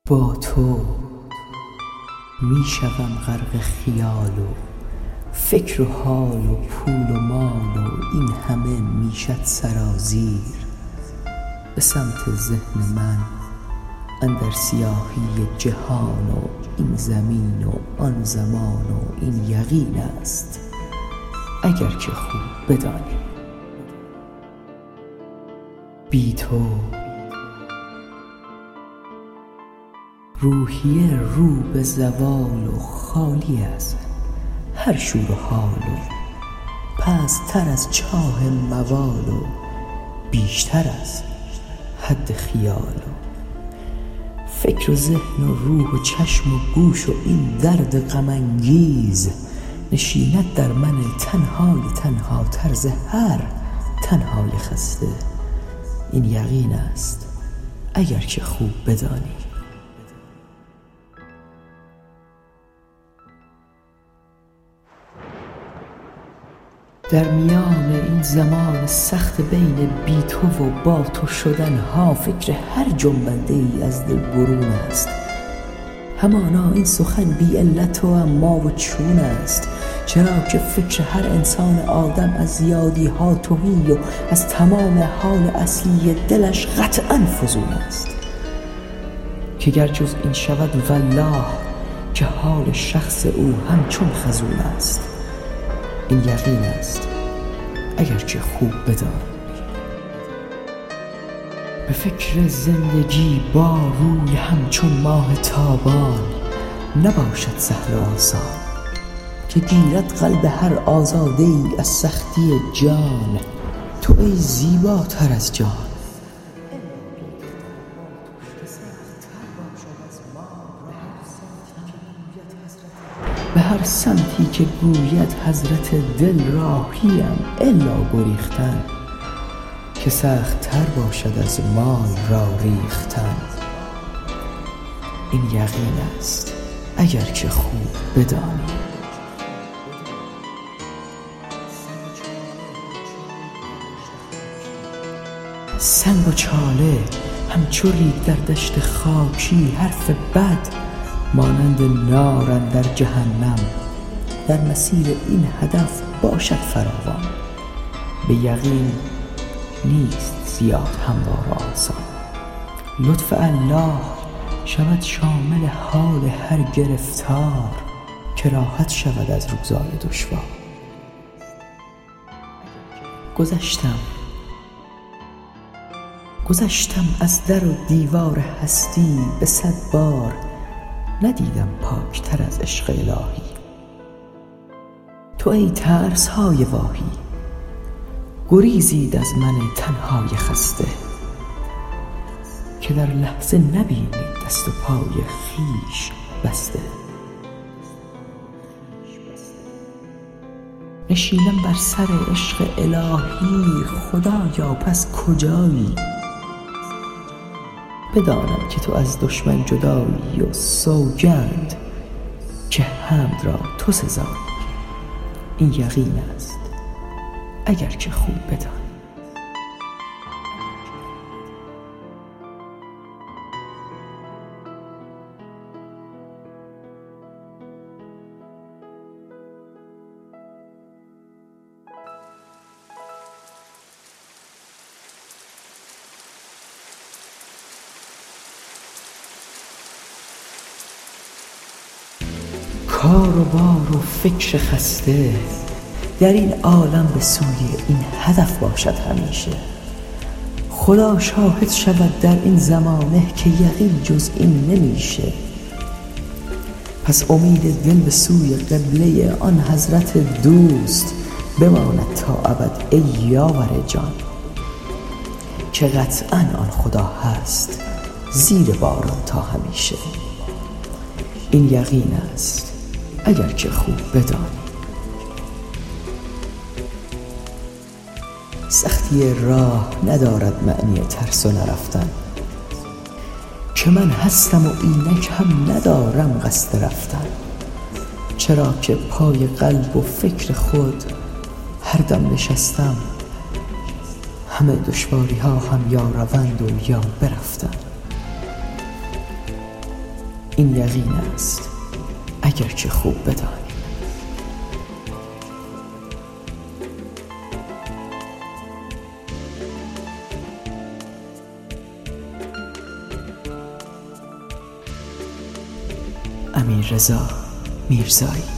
با تو میشوم غرق خیال و فکر و حال و پول و مال و این همه میشد سرازیر به سمت ذهن من اندر سیاهی جهان و این زمین و آن زمان و این یقین است اگر که خوب بدانی بی تو روحیه رو به زوال و خالی از هر شور و حال و پست‌تر از چاه موال و بیشتر از حد خیال و فکر و ذهن و روح و چشم و گوش و این درد غم انگیز نشیند در من تنهای تنها طرز هر تنهای خسته این یقین است اگر که خوب بدانی در میان این زمان سخت بین بی تو و با تو شدن ها فکر هر جنبنده ای از دل برون است همانا این سخن بی علت و اما و چون است چرا که فکر هر انسان آدم از زیادی ها تهی و از تمام حال اصلی دلش قطعا فزون است که گر جز این شود والله که حال شخص او همچون خزون است این یقین است اگر که خوب بدانی به فکر زندگی با روی همچون ماه تابان نباشد سهل و آسان که گیرد قلب هر آزاده ای از سختی جان تو ای زیباتر از جان به هر سمتی که گوید حضرت دل راهیم الا گریختن که سخت تر باشد از مال را ریختن این یقین است اگر که خوب بدانی سنگ و چاله همچو ریگ در دشت خاکی حرف بد مانند نار اندر جهنم در مسیر این هدف باشد فراوان به یقین نیست زیاد هموار و آسان لطف الله شود شامل حال هر گرفتار که راحت شود از روزای دشوار گذشتم از در و دیوار هستی به 100 بار ندیدم پاکتر از عشق الهی تو ای ترس های واهی گریزید از من تنهای خسته که در لحظه نبینی دست و پای خویش بسته نشینم بر سر عشق الهی خدایا پس کجایی بدانم که تو از دشمن جدایی و سوگند که حمد را تو سزایی این یقین است اگر که خوب بدانی کار و بار و فکر خسته در این عالم به سوی این هدف باشد همیشه خدا شاهد شود در این زمانه که یقین جز این نمیشه پس امید دل به سوی قبله آن حضرت دوست بماند تا ابد ای یاور جان که قطعا آن خدا هست زیر باران تا همیشه این یقین است اگر که خوب بدانی سختی راه ندارد معنی ترس و نرفتن که من هستم و اینک هم ندارم قصد رفتن چرا که پای قلب و فکر خود هر دم نشستم همه دشواری ها هم یا روند و یا برفتن این یقین است اگرچه خوب بدانی. امیررضا میرزایی.